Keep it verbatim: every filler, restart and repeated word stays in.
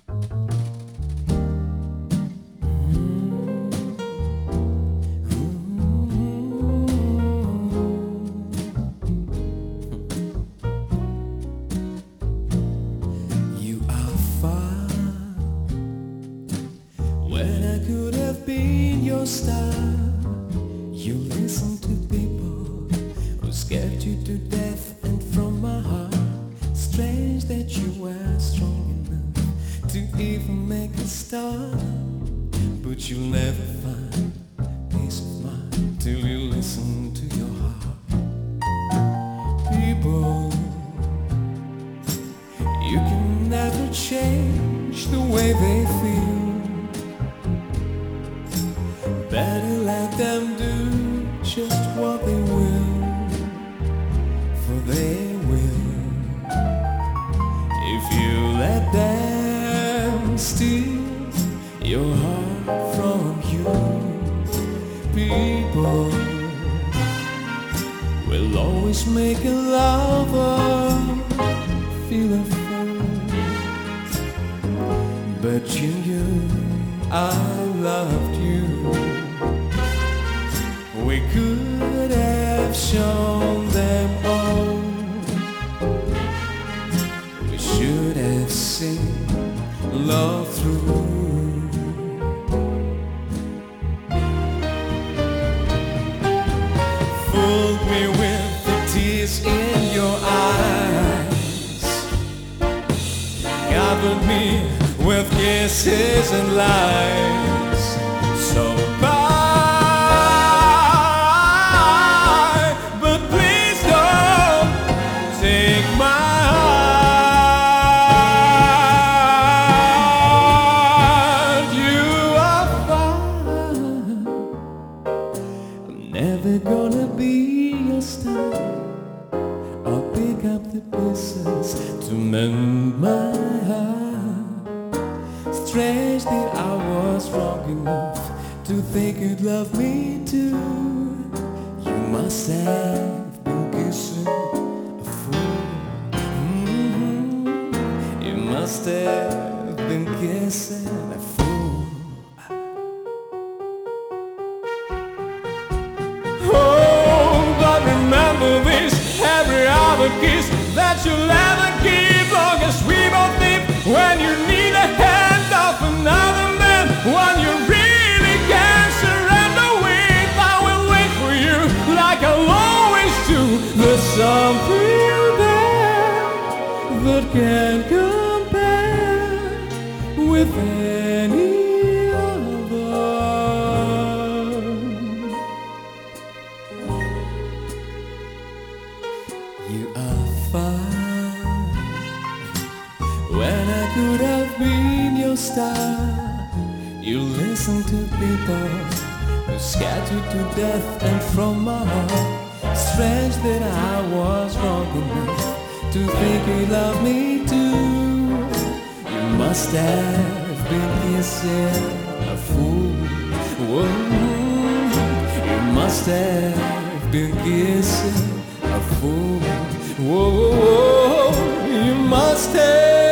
You are far when I could have been your star. You listen to people who scared you to death, and from my heart, strange that you were strong enough to even make a start. But you'll never find peace of mind till you listen to your heart. People, you can never change the way they feel. Better let them do just what they will, for they will. If you let them steal your heart from you, people will always make a lover feel a fool. But you knew I loved you. We could have shown them all. We should have seen love through. Fooled me with the tears in your eyes, covered me with kisses and lies. So bye. Never gonna be a star. I'll pick up the pieces to mend my heart. Strange that I was wrong enough to think you'd love me too. You must have been kissing a fool. Mm-hmm. You must have been kissing a fool. Oh, but remember this, every other kiss that you'll ever give. Long as we both live, when you need a hand of another man, when you really can't surrender with, I will wait for you like I'll always do. There's something there that can't compare with any. You are far when I could have been your star. You listen to people who scared you to death, and from my heart, strange that I was wrong enough to think you loved me too. You must have been kissing a fool. Whoa. You must have been kissing a fool. Whoa, whoa, whoa, you must have